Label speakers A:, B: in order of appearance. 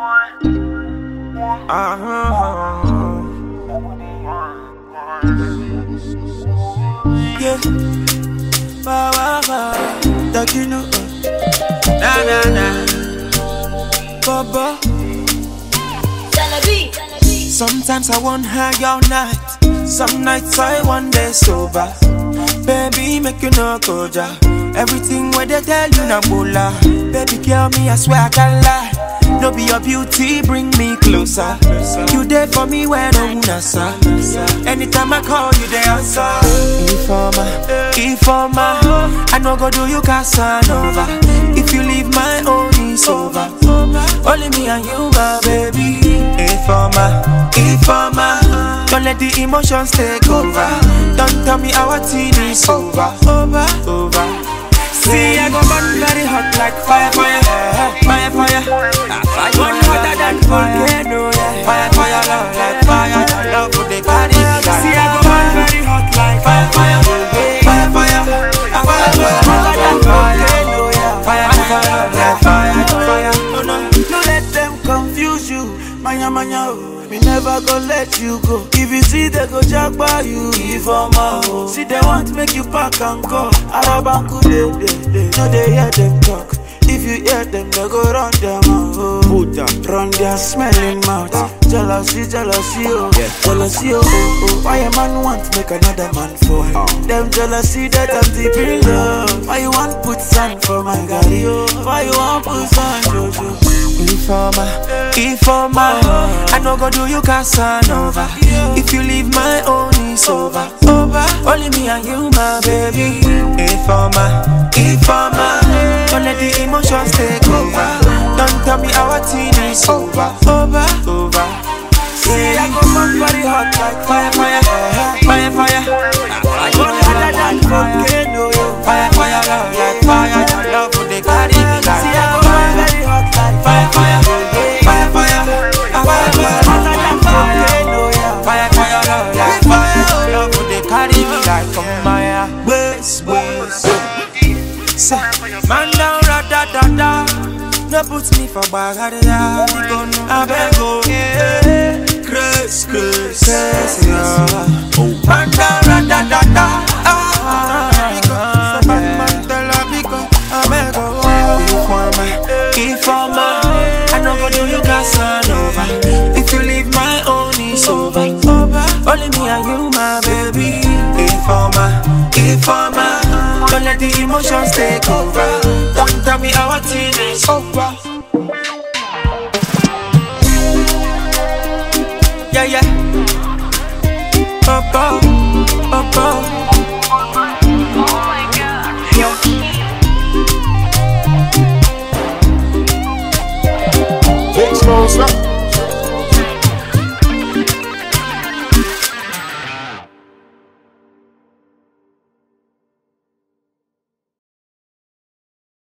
A: Yeah, that you know, Baba. Sometimes I want high all night. Some nights I want day sober. Baby, make you no go ja. Everything what they tell you na bola. Baby, girl, me I swear I can't lie. No be your beauty, bring me closer. You there for me when I'm nasa. Anytime I call you, they answer. Informer, I no go do you Casanova. If you leave my own, it's over. Only me and you, my baby. Informer, don't let the emotions take over. Don't tell me our teen is over. See, I go burn very hot like fire. One hotter than volcano, yeah. Fire, love like fire. Love for the body. See, I go burn very hot like fire. Fire. No let them confuse you, manya. Me never go let you go. If you see they go jack by you, Informer. See they want make you pack and go. Arabanku they no they hear them talk. If you hear them, they go run their mouth. Run their smelling mouth. Jealousy, oh. Jealousy, oh. Why a man want make another man fall? Them jealousy that I'm deep in love. Why you want put sand for my gari? Why you want put sand, Jojo? Informer, I no go do you Casanova. If you leave my own, it's over. Only me and you, my baby. Informer, don't let the emotions take over. Don't tell me our teen is over. See, I go burn very hot like fire. I go harder than volcano. Fire, love like fire. Love for the body. See, I go burn very hot like fire. Love for the carry me like a Maya. Man down, da. No put me for bagada. I beg go, Chris. Man down, da. Informer, I know go do you Casanova. If you leave my own, it's over. Only me and you, my baby. Informer, don't let the emotions take over. Don't tell me our teen is over. Yeah. Papa.
B: Oh my God.
A: Yeah.
C: Big Smosa.